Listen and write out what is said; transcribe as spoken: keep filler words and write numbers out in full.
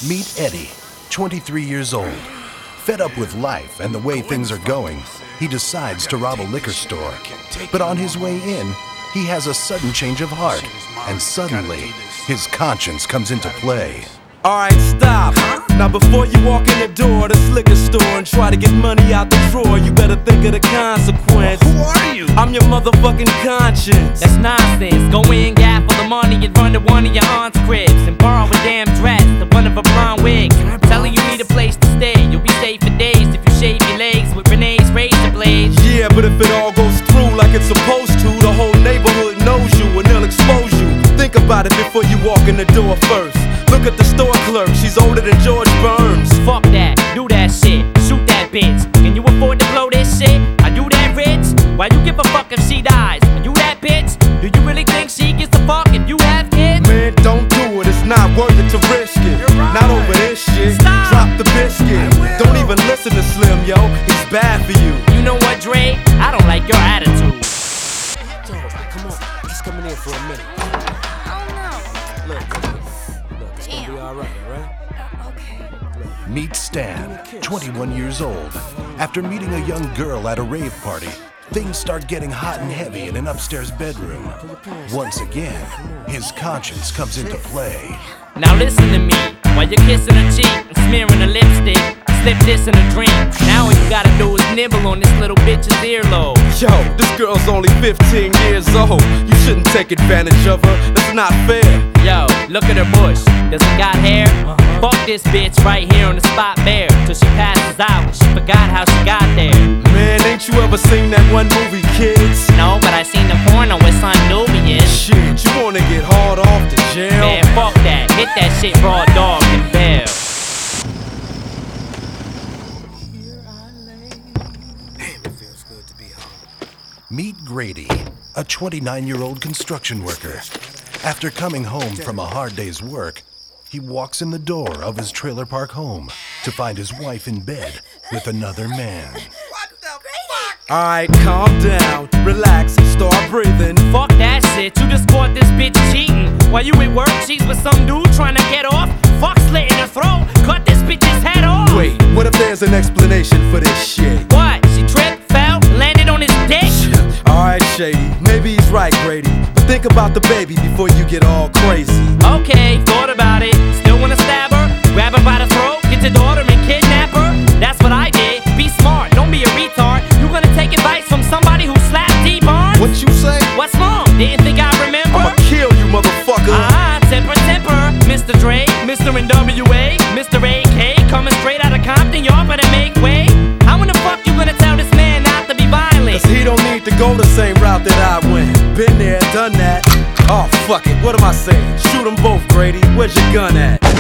Meet Eddie, twenty-three years old. Fed up with life and the way things are going, he decides to rob a liquor store. But on his way in, he has a sudden change of heart, and suddenly, his conscience comes into play. Alright, stop. Now before you walk in the door of this liquor store and try to get money out the drawer, you better think of the consequence. Who are you? I'm your motherfucking conscience. That's nonsense. Go in, gap for the money and run to one of your aunt's cribs and borrow a damn dress, the one of a blonde wig. Tell her you need a place to stay. You'll be safe for days if you shave your legs with Renee's razor blades. Yeah, but if it all goes through like it's supposed to, the whole neighborhood knows you and they'll expose you. Think about it before you walk in the door first. Look at the store clerk, she's older than George Burns. Fuck that, do that shit, shoot that bitch. Can you afford to blow this shit? Are you that rich? Why you give a fuck if she dies? Are you that bitch? Do you really think she gives a fuck if you have kids? Man, don't do it, it's not worth it to risk it. Right. Not over this shit. Stop. Drop the biscuit. Don't even listen to Slim, yo, he's bad for you. You know what, Dre? I don't like your attitude. Yo, come on, just coming in for a minute. Oh Look, look, it's gonna be alright, alright? no. Okay. Meet Stan, twenty-one years old. After meeting a young girl at a rave party, things start getting hot and heavy in an upstairs bedroom. Once again, his conscience comes into play. Now listen to me, while you're kissing her cheek and smearing her lipstick, slip this in a drink. Now all you gotta do is nibble on this little bitch's earlobe. Yo, this girl's only fifteen years old. You shouldn't take advantage of her, that's not fair. Yo, look at her bush, does it got hair? Uh-huh. Fuck this bitch right here on the spot bare, till she passes out and she forgot how she got there. Man, ain't you ever seen that one movie, Kids? No, but I seen the porno with Son Nubian. Shit, you wanna get hard off to jail? Man, fuck that, hit that shit raw dog and bail. Damn, it feels good to be home. Meet Grady, a twenty-nine-year-old construction worker. After coming home from a hard day's work, he walks in the door of his trailer park home to find his wife in bed with another man. What the fuck? Alright, calm down, relax, start breathing. Fuck that shit, you just caught this bitch cheating. While you at work, she's with some dude trying to get off. Fuck slit in her throat, cut this bitch's head off. Wait, what if there's an explanation for this shit? What? She tripped, fell, landed on his dick? Alright, Shady, maybe he's right, Grady. But think about the baby before you get all crazy. Okay, thought about it. Still wanna stab her? Grab her by the throat, get your daughter and kidnap her? That's what I did. Be smart, don't be a retard. You gonna take advice from somebody who slapped D-Barnes? What you say? What's wrong? Didn't think I remember? I'ma kill you, motherfucker. Ah, temper, temper. Mister Dre, Mister N W A, Mister A K, coming straight out of Compton, y'all better make way. How in the fuck you gonna tell this man not to be violent? Cause he don't need to go the same route that I went. Been there, done that. Oh, fuck it, what am I saying? Shoot them both, Grady. Where's your gun at?